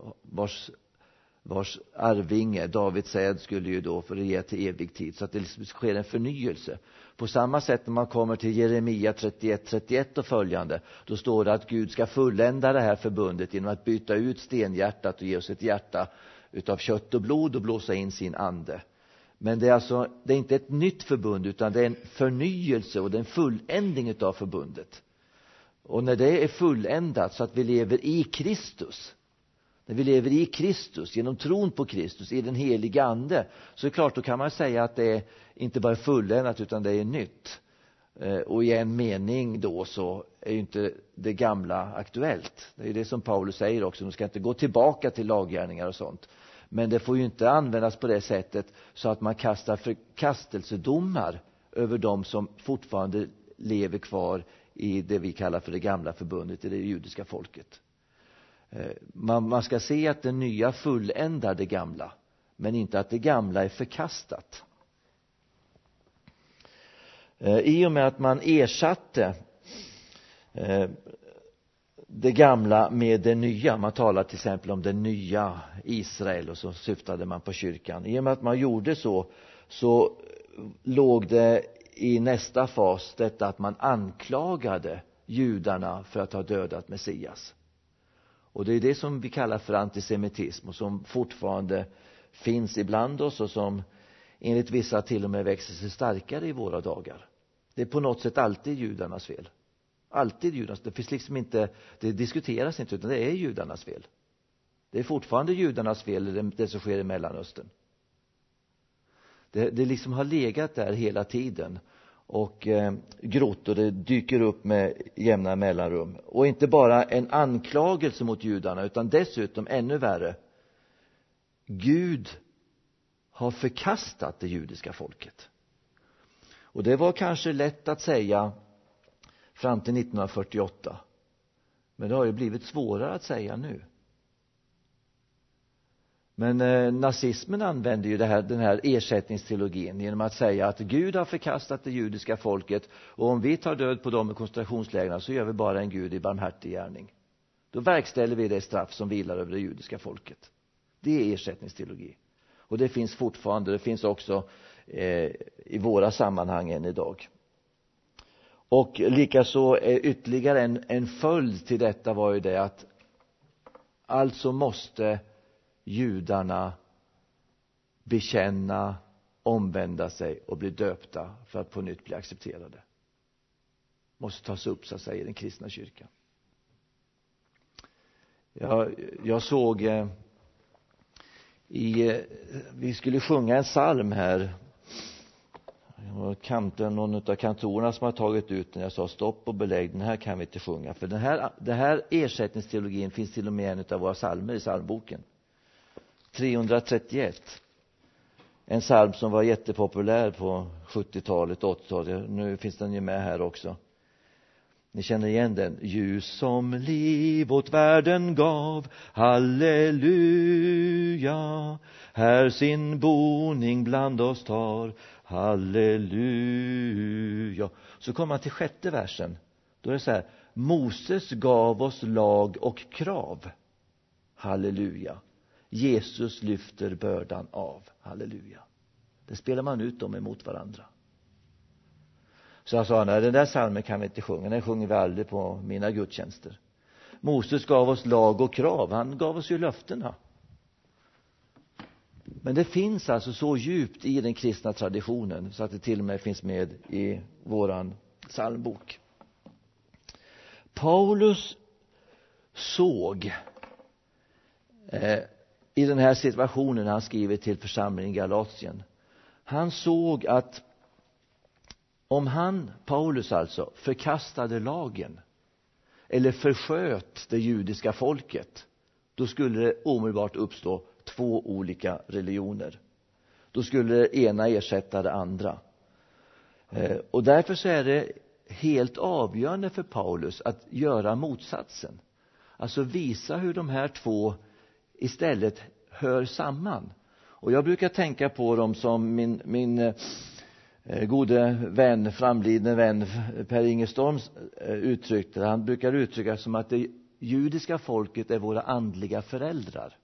vars arvinge, Davids säd, skulle ju då få regera till evig tid. Så att det sker en förnyelse. På samma sätt när man kommer till Jeremia 31 och följande, då står det att Gud ska fullända det här förbundet genom att byta ut stenhjärtat och ge oss ett hjärta utav kött och blod och blåsa in sin ande. Men det är inte ett nytt förbund, utan det är en förnyelse och det är en fulländning utav förbundet. Och när det är fulländat, så att vi lever i Kristus, när vi lever i Kristus, genom tron på Kristus, i den heliga ande, så är det klart, då kan man säga att det är inte bara fulländat, utan det är nytt. Och i en mening då så är ju inte det gamla aktuellt. Det är det som Paulus säger också, man ska inte gå tillbaka till laggärningar och sånt. Men det får ju inte användas på det sättet så att man kastar förkastelsedomar över dem som fortfarande lever kvar i det vi kallar för det gamla förbundet, i det judiska folket. Man ska se att det nya fulländar det gamla, men inte att det gamla är förkastat. I och med att man ersatte det gamla med det nya. Man talar till exempel om det nya Israel och så syftade man på kyrkan. I och med att man gjorde så låg det i nästa fas detta att man anklagade judarna för att ha dödat Messias. Och det är det som vi kallar för antisemitism och som fortfarande finns ibland oss och som enligt vissa till och med växer sig starkare i våra dagar. Det är på något sätt alltid judarnas fel. Alltid judarnas. Det finns liksom inte, det diskuteras inte, utan det är judarnas fel. Det är fortfarande judarnas fel det som sker i Mellanöstern. Det liksom har legat där hela tiden och grott, och det dyker upp med jämna mellanrum. Och inte bara en anklagelse mot judarna, utan dessutom ännu värre. Gud har förkastat det judiska folket. Och det var kanske lätt att säga fram till 1948. Men det har ju blivit svårare att säga nu. Men nazismen använde ju den här ersättningsteologin genom att säga att Gud har förkastat det judiska folket, och om vi tar död på dem i koncentrationslägren så gör vi bara en Gud i barmhärtig gärning. Då verkställer vi det straff som vilar över det judiska folket. Det är ersättningsteologi. Och det finns fortfarande, det finns också i våra sammanhang än idag. Och likaså ytterligare en följd till detta var ju det att alltså måste judarna bekänna, omvända sig och bli döpta för att på nytt bli accepterade. Måste tas upp, så att säga, i den kristna kyrkan. Jag såg vi skulle sjunga en psalm här. Någon av kantorerna som har tagit ut den. Jag sa stopp och belägg, den här kan vi inte sjunga. För den här ersättningsteologin finns till och med en av våra psalmer i psalmboken. 331. En psalm som var jättepopulär på 70-talet, 80-talet. Nu finns den ju med här också. Ni känner igen den. Ljus som liv åt världen gav, halleluja. Här sin boning bland oss tar, halleluja. Så kommer man till 6:e versen. Då är det så här: Moses gav oss lag och krav, halleluja. Jesus lyfter bördan av, halleluja. Det spelar man ut dem emot varandra. Så jag sa, nej, den där psalmen kan vi inte sjunga. Den sjunger vi aldrig på mina gudstjänster. Moses gav oss lag och krav. Han gav oss ju löftena. Men det finns alltså så djupt i den kristna traditionen så att det till och med finns med i våran psalmbok. Paulus såg i den här situationen han skriver till församlingen i Galatien. Han såg att om Paulus alltså, förkastade lagen eller försköt det judiska folket, då skulle det omedelbart uppstå 2 olika religioner. Då skulle det ena ersätta det andra. Och därför så är det helt avgörande för Paulus att göra motsatsen. Alltså visa hur de här 2 istället hör samman. Och jag brukar tänka på dem som min gode vän, framlidne vän Per Ingerstorm uttryckte. Han brukar uttrycka som att det judiska folket är våra andliga föräldrar.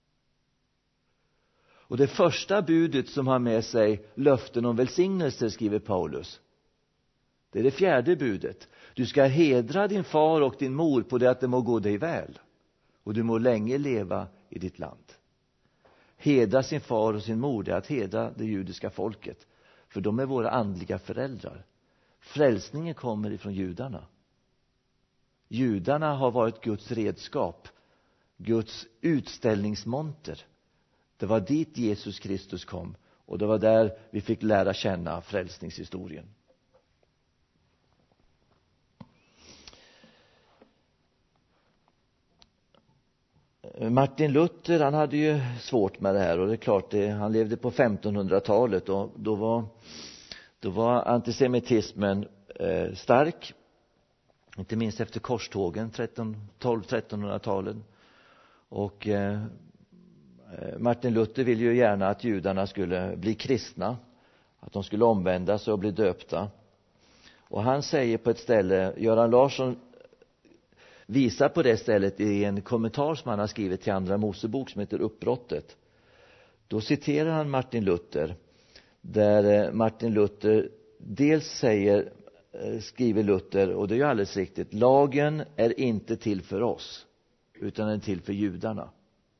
Och det första budet som har med sig löften om välsignelser, skriver Paulus, det är det 4:e budet. Du ska hedra din far och din mor på det att det må gå dig väl, och du må länge leva i ditt land. Hedra sin far och sin mor, det är att hedra det judiska folket. För de är våra andliga föräldrar. Frälsningen kommer ifrån judarna. Judarna har varit Guds redskap, Guds utställningsmonter. Det var dit Jesus Kristus kom, och det var där vi fick lära känna frälsningshistorien. Martin Luther, han hade ju svårt med det här, och det är klart, han levde på 1500-talet, och då var antisemitismen stark, inte minst efter korstågen 1200-1300-talen. Och Martin Luther ville ju gärna att judarna skulle bli kristna, att de skulle omvända sig och bli döpta. Och han säger på ett ställe, Göran Larsson visar på det stället i en kommentar som han har skrivit till Andra Mosebok som heter Uppbrottet. Då citerar han Martin Luther, där Martin Luther dels skriver Luther, och det är ju alldeles riktigt, lagen är inte till för oss utan den är till för judarna.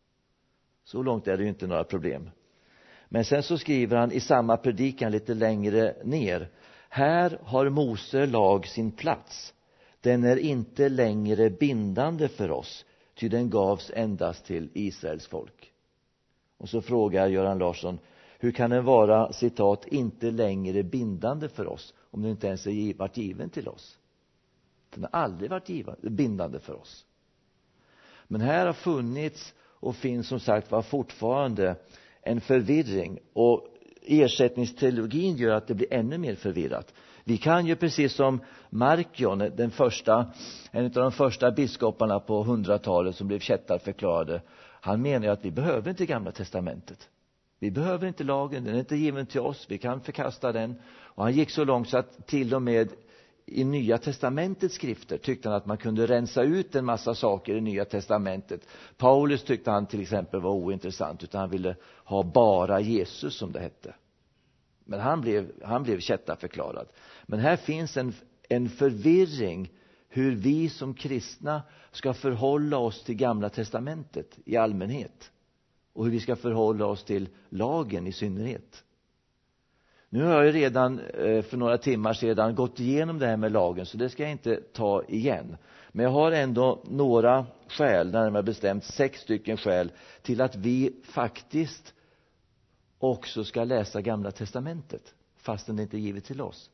Så långt är det ju inte några problem. Men sen så skriver han i samma predikan lite längre ner: här har Mose lag sin plats. Den är inte längre bindande för oss, ty den gavs endast till Israels folk. Och så frågar Göran Larsson: hur kan den vara, citat, inte längre bindande för oss om den inte ens varit given till oss? Den har aldrig varit bindande för oss. Men här har funnits och finns som sagt var fortfarande en förvirring, och ersättningsteologin gör att det blir ännu mer förvirrat. Vi kan ju precis som Markion, en av de första biskoparna på 100-talet som blev kättarförklarade, han menar ju att vi behöver inte Gamla testamentet. Vi behöver inte lagen, den är inte given till oss, vi kan förkasta den. Och han gick så långt så att till och med i Nya testamentets skrifter tyckte han att man kunde rensa ut en massa saker i Nya testamentet. Paulus tyckte han till exempel var ointressant, utan han ville ha bara Jesus som det hette. Men han blev kättarförklarad. Men här finns en förvirring hur vi som kristna ska förhålla oss till Gamla testamentet i allmänhet och hur vi ska förhålla oss till lagen i synnerhet. Nu har jag redan för några timmar sedan gått igenom det här med lagen, så det ska jag inte ta igen. Men jag har ändå några skäl, närmare bestämt 6 stycken skäl, till att vi faktiskt också ska läsa Gamla testamentet fastän det inte är givet till oss.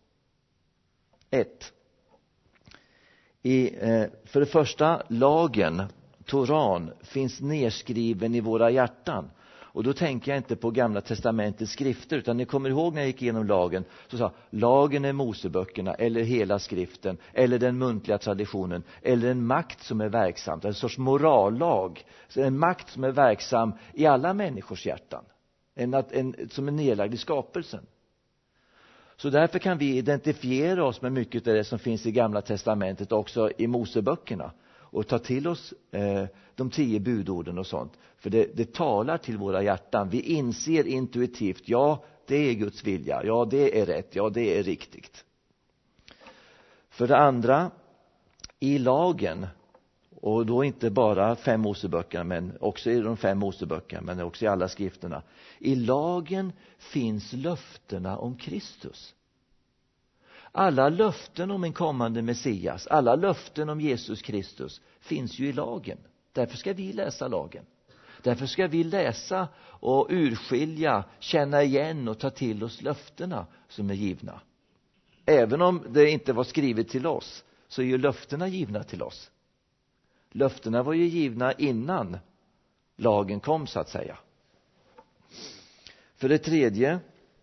1. För det första, lagen, Toran, finns nedskriven i våra hjärtan. Och då tänker jag inte på Gamla testamentets skrifter, utan ni kommer ihåg när jag gick igenom lagen, så sa lagen är Moseböckerna eller hela skriften eller den muntliga traditionen eller en makt som är verksam, en sorts morallag, en makt som är verksam i alla människors hjärtan, som är nedlagd i skapelsen. Så därför kan vi identifiera oss med mycket av det som finns i Gamla testamentet också i Moseböckerna och ta till oss de 10 budorden och sånt. För det talar till våra hjärtan. Vi inser intuitivt, ja, det är Guds vilja. Ja, det är rätt. Ja, det är riktigt. För det andra, i lagen, och då inte bara 5 Moseböckerna, men också i de 5 Moseböckerna, men också i alla skrifterna. I lagen finns löftena om Kristus. Alla löften om en kommande Messias, alla löften om Jesus Kristus finns ju i lagen. Därför ska vi läsa lagen. Därför ska vi läsa och urskilja, känna igen och ta till oss löftena som är givna. Även om det inte var skrivet till oss, så är ju löftena givna till oss. Löftena var ju givna innan lagen kom, så att säga. För det tredje,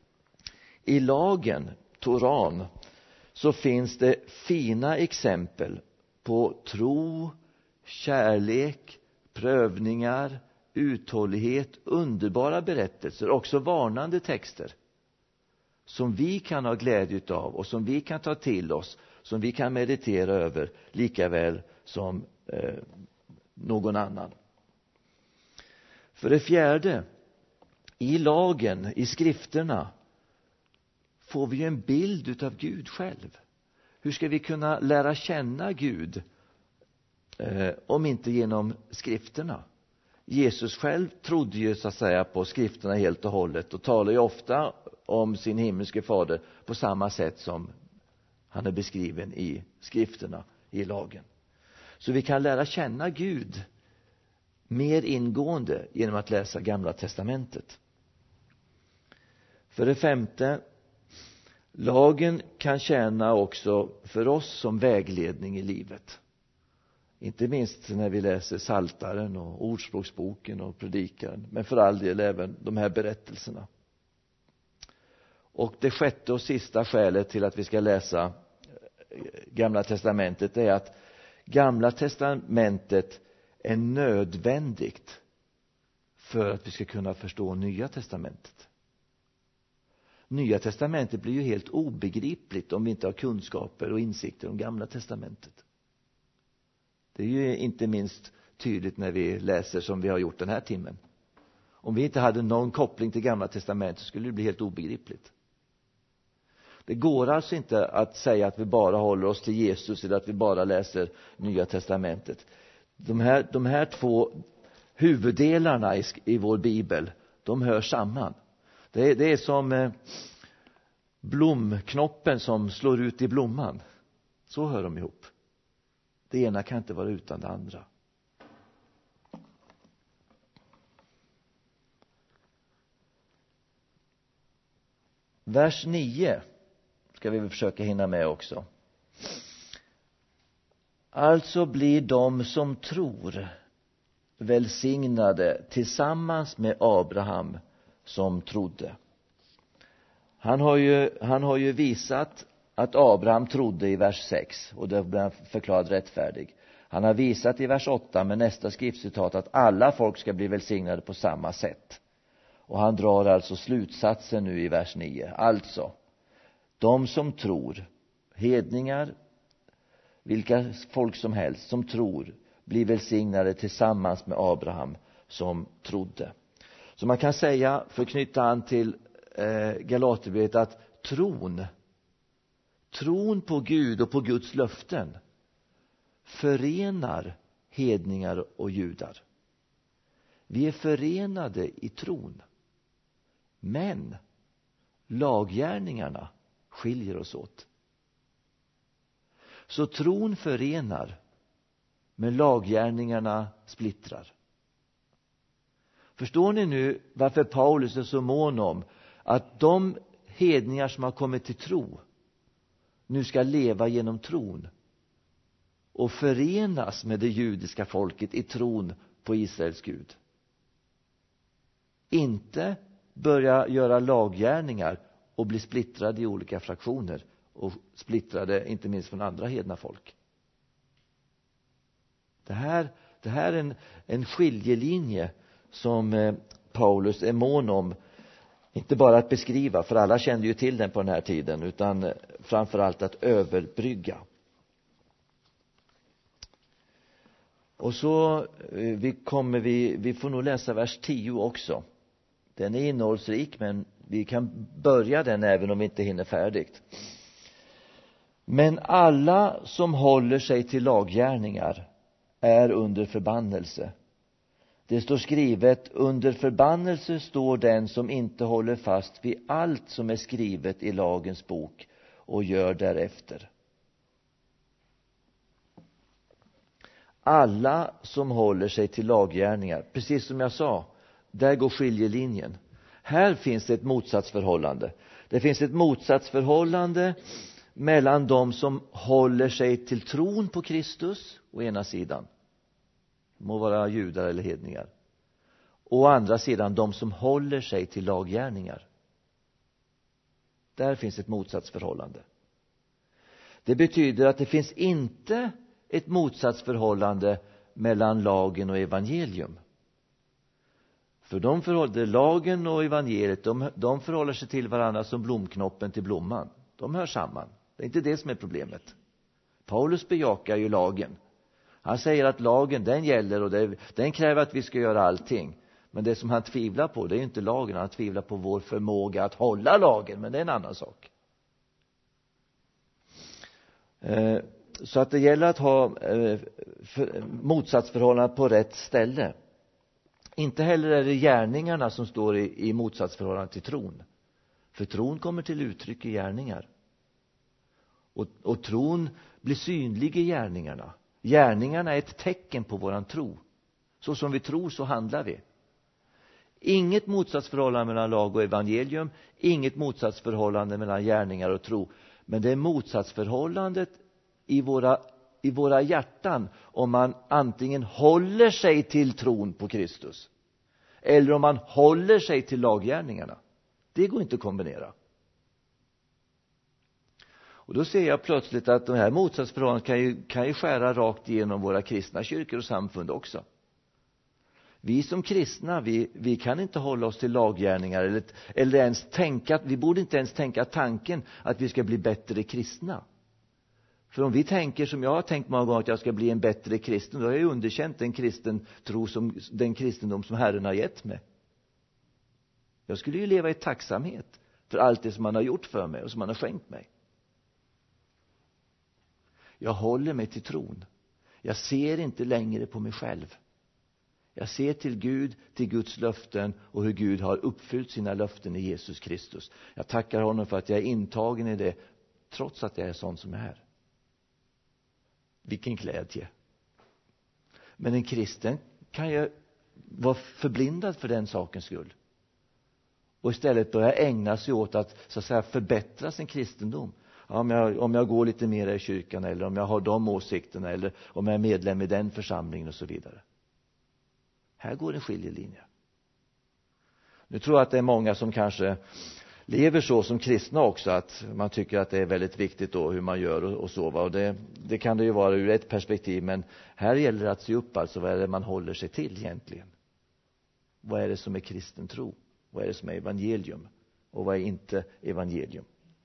i lagen, Toran, så finns det fina exempel på tro, kärlek, prövningar, uthållighet, underbara berättelser, också varnande texter som vi kan ha glädje av och som vi kan ta till oss, som vi kan meditera över lika väl som någon annan. För det fjärde, i lagen, i skrifterna, får vi en bild utav Gud själv. Hur ska vi kunna lära känna Gud om inte genom skrifterna? Jesus själv trodde ju så att säga på skrifterna helt och hållet och talar ju ofta om sin himmelske fader på samma sätt som han är beskriven i skrifterna, i lagen. Så vi kan lära känna Gud mer ingående genom att läsa Gamla testamentet. För det femte, lagen kan tjäna också för oss som vägledning i livet. Inte minst när vi läser Psaltaren och Ordspråksboken och Predikaren, men för all del även de här berättelserna. Och det sjätte och sista skälet till att vi ska läsa Gamla testamentet är att Gamla testamentet är nödvändigt för att vi ska kunna förstå Nya testamentet. Nya testamentet blir ju helt obegripligt om vi inte har kunskaper och insikter om Gamla testamentet. Det är ju inte minst tydligt när vi läser som vi har gjort den här timmen. Om vi inte hade någon koppling till Gamla testamentet skulle det bli helt obegripligt. Det går alltså inte att säga att vi bara håller oss till Jesus eller att vi bara läser Nya testamentet. De här två huvuddelarna i vår bibel, de hör samman. Det är som blomknoppen som slår ut i blomman. Så hör de ihop. Det ena kan inte vara utan det andra. Vers 9 ska vi väl försöka hinna med också. Alltså blir de som tror välsignade tillsammans med Abraham som trodde. Han har ju visat att Abraham trodde i vers 6 och det blev förklarad rättfärdig. Han har visat i vers 8 med nästa skriftcitat att alla folk ska bli välsignade på samma sätt. Och han drar alltså slutsatsen nu i vers 9. Alltså, de som tror, hedningar, vilka folk som helst som tror, blir välsignade tillsammans med Abraham som trodde. Så man kan säga, för att knyta an till Galaterbrevet, att tron på Gud och på Guds löften förenar hedningar och judar. Vi är förenade i tron. Men laggärningarna skiljer oss åt. Så tron förenar, men laggärningarna splittrar. Förstår ni nu varför Paulus är så mån om att de hedningar som har kommit till tro nu ska leva genom tron och förenas med det judiska folket i tron på Israels Gud? Inte börja göra laggärningar och bli splittrade i olika fraktioner och splittrade inte minst från andra hedna folk. Det här är en skiljelinje som Paulus är mån om, inte bara att beskriva, för alla kände ju till den på den här tiden, utan framförallt att överbrygga. Och så vi får nog läsa vers 10 också. Den är innehållsrik, men vi kan börja den även om vi inte hinner färdigt. Men alla som håller sig till laggärningar är under förbannelse. Det står skrivet, under förbannelse står den som inte håller fast vid allt som är skrivet i lagens bok och gör därefter. Alla som håller sig till laggärningar, precis som jag sa, där går skiljelinjen. Här finns det ett motsatsförhållande. Det finns ett motsatsförhållande mellan de som håller sig till tron på Kristus å ena sidan, må vara judar eller hedningar, och å andra sidan de som håller sig till laggärningar. Där finns ett motsatsförhållande. Det betyder att det finns inte ett motsatsförhållande mellan lagen och evangelium. För lagen och evangeliet, de förhåller sig till varandra som blomknoppen till blomman. De hör samman. Det är inte det som är problemet. Paulus bejakar ju lagen. Han säger att lagen, den gäller och den kräver att vi ska göra allting. Men det som han tvivlar på, det är inte lagen. Han tvivlar på vår förmåga att hålla lagen, men det är en annan sak. Så att det gäller att ha motsatsförhållanden på rätt ställe. Inte heller är det gärningarna som står i motsatsförhållande till tron. För tron kommer till uttryck i gärningar. Och tron blir synlig i gärningarna. Gärningarna är ett tecken på våran tro. Så som vi tror så handlar vi. Inget motsatsförhållande mellan lag och evangelium. Inget motsatsförhållande mellan gärningar och tro. Men det är motsatsförhållandet i våra hjärtan om man antingen håller sig till tron på Kristus eller om man håller sig till laggärningarna. Det går inte att kombinera. Och då ser jag plötsligt att de här motsatsförhållandena kan ju skära rakt igenom våra kristna kyrkor och samfund också. Vi som kristna, vi kan inte hålla oss till laggärningar eller ens tänka, vi borde inte ens tänka tanken att vi ska bli bättre kristna. För om vi tänker som jag har tänkt många gånger att jag ska bli en bättre kristen, då har jag underkänt den kristendom som Herren har gett mig. Jag skulle ju leva i tacksamhet för allt det som han har gjort för mig och som han har skänkt mig. Jag håller mig till tron. Jag ser inte längre på mig själv. Jag ser till Gud, till Guds löften och hur Gud har uppfyllt sina löften i Jesus Kristus. Jag tackar honom för att jag är intagen i det trots att jag är sån som jag är. Vilken glädje. Men en kristen kan ju vara förblindad för den sakens skull. Och istället börja ägna sig åt att, så att säga, förbättra sin kristendom. Om jag går lite mer i kyrkan, eller om jag har de åsikterna, eller om jag är medlem i den församlingen och så vidare. Här går en skiljelinje. Nu tror jag att det är många som kanske lever så som kristna också, att man tycker att det är väldigt viktigt då hur man gör och så. Och det kan det ju vara ur ett perspektiv, men här gäller det att se upp, alltså vad är det man håller sig till egentligen? Vad är det som är kristen tro? Vad är det som är evangelium? Och vad är inte evangelium?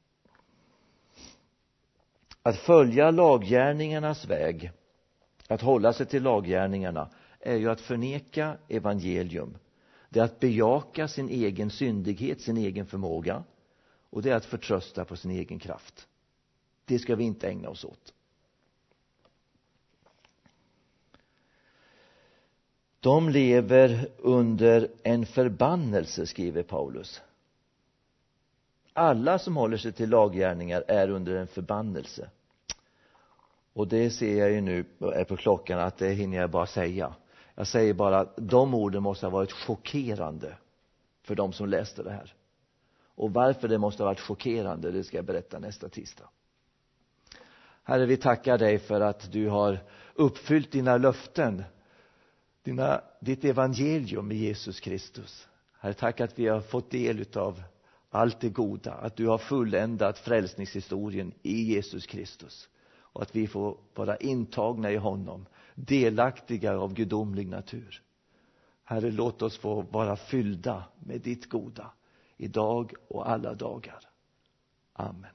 Att följa laggärningarnas väg, att hålla sig till laggärningarna, är ju att förneka evangelium. Det är att bejaka sin egen syndighet, sin egen förmåga. Och det är att förtrösta på sin egen kraft. Det ska vi inte ägna oss åt. De lever under en förbannelse, skriver Paulus. Alla som håller sig till laggärningar är under en förbannelse. Och det ser jag ju nu på klockan att det hinner jag bara säga. Jag säger bara att de orden måste ha varit chockerande för de som läste det här. Och varför det måste ha varit chockerande, det ska jag berätta nästa tisdag. Herre, vi tackar dig för att du har uppfyllt dina löften, ditt evangelium i Jesus Kristus. Herre, tack att vi har fått del av allt det goda, att du har fulländat frälsningshistorien i Jesus Kristus. Och att vi får vara intagna i honom, delaktiga av gudomlig natur. Herre, låt oss få vara fyllda med ditt goda idag och alla dagar. Amen.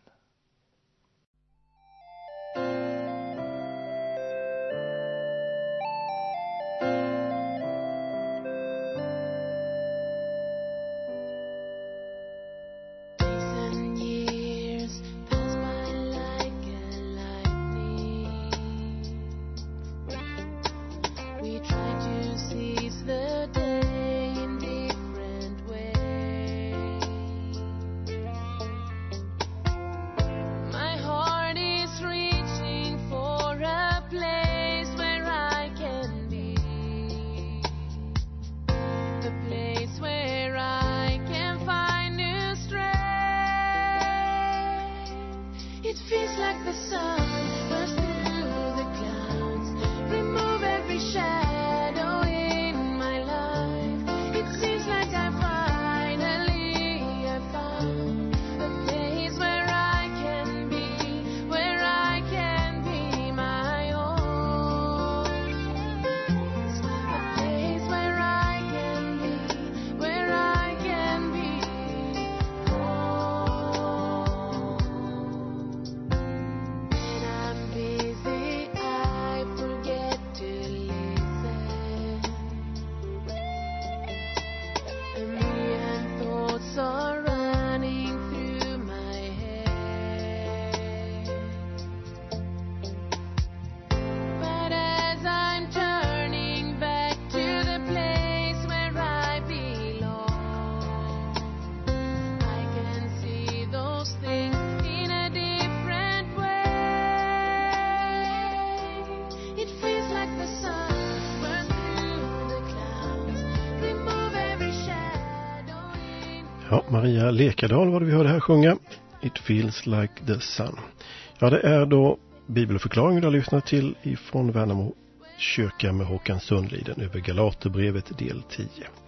Ja, Maria Lekadal var det vi hörde här sjunga. It feels like the sun. Ja, det är då bibelförklaringen du har lyssnat till ifrån Värnamo kyrka med Håkan Sundliden över Galaterbrevet del 10.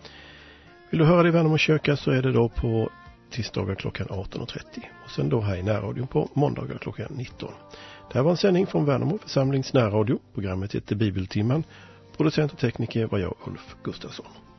Vill du höra det i Värnamo kyrka så är det då på tisdagar klockan 18.30 och sen då här i närradion på måndagar klockan 19. Det här var en sändning från Värnamo församlings närradio. Programmet heter Bibeltimman. producent och tekniker var jag, Ulf Gustafsson.